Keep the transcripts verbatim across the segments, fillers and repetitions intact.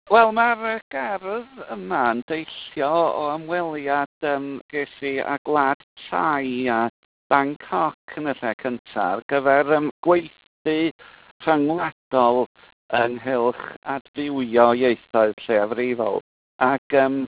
Wel, mae'r yy, gerdd yma'n deillio o ymweliad um, ges i â Gwlad Thai a Bangkok yn y lle cyntaf ar gyfer um, gweithdy rhyngwladol ynghylch adfywio ieithoedd lleiafrifol. Ac um,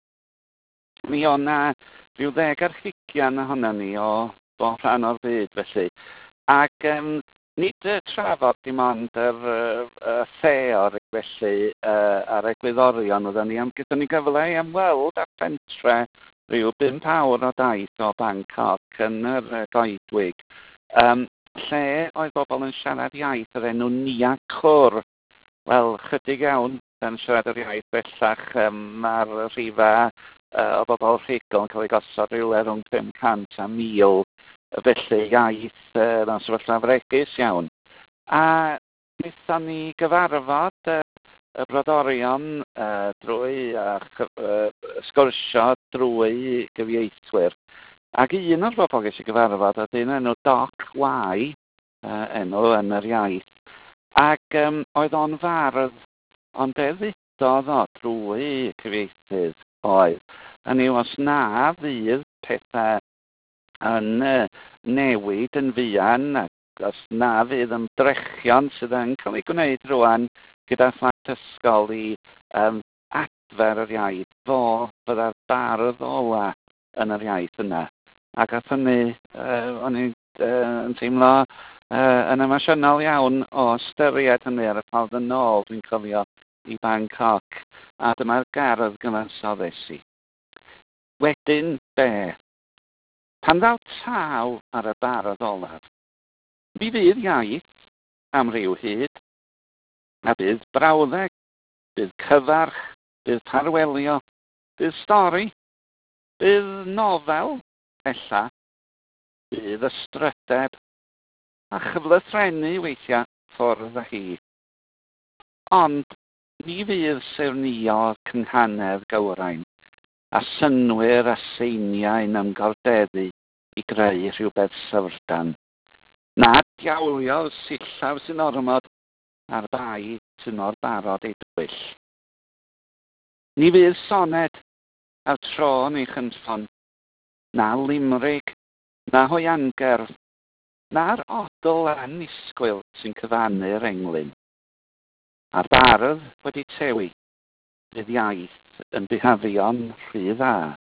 mi o' 'na ryw ddeg ar hugian ohonon ni o bob rhan o'r byd felly. Ac um, nid y trafod dim ond yr uh, uh, theor felly uh, a'r egwyddorion oedden ni am gyda ni gyfle i ymweld â pentre rhyw bump awr o daith o Bangkok yn yr uh, goedwig. Um, lle oedd bobl yn siarad iaith yr enw Niacwr. Wel, chydig iawn yn siarad yr iaith bellach um, mae'r rhifa uh, o bobl rhugl yn cael ei gosod rhywle rhwng pum cant a mil. Felly iaith uh, yn sefyllfa fregus iawn. A wnaethon ni gyfarfod uh, y brodorion uh, drwy a uh, sgwrsio drwy gyfieithwyr. Ac un o'r bobl ges i gyfarfod oedd un enw Doc Y, uh, enw yn yr iaith. Ac um, oedd o'n fardd, ond be ddudodd o drwy cyfieithydd oedd. Hynny yw, os na fydd pethau yn uh, newid yn fuan, ac os na fydd ymdrechion sydd yn cael ei gwneud rwan gyda phlant ysgol i um, adfer yr iaith, fo fydda'r bardd ola yn yr iaith yna. Ac at hynny, uh, o'n i'n uh, yn teimlo uh, yn emosiynol iawn o ystyried hynny ar y ffordd yn ôl, dwi'n cofio, i Bangkok. A dyma'r gardd gyfansoddus i. Wedyn be? Pan ddaw taw ar y bardd olaf, mi fydd iaith am ryw hyd, a bydd brawddeg, bydd cyfarch, bydd tarwelio, bydd stori, bydd nofel, ella, bydd ystryteb, a chyflythrenu weithiau ffwrdd â hi. Ond ni fydd sirnio cynghanedd gywrain, a synwyr a seiniau'n ymgordeddu i greu rhywbeth syfrdan. Na diawlio sillaf sy'n ormod a'r bai sy'n mor barod ei dwyll. Ni fydd soned a'r tro neu chynffon, na limrig, na hoiangerdd, na'r odl anisgwyl sy'n cyfannu'r englyn. A'r bardd wedi tewi, bydd iaith yn bihafio'n rhy dda.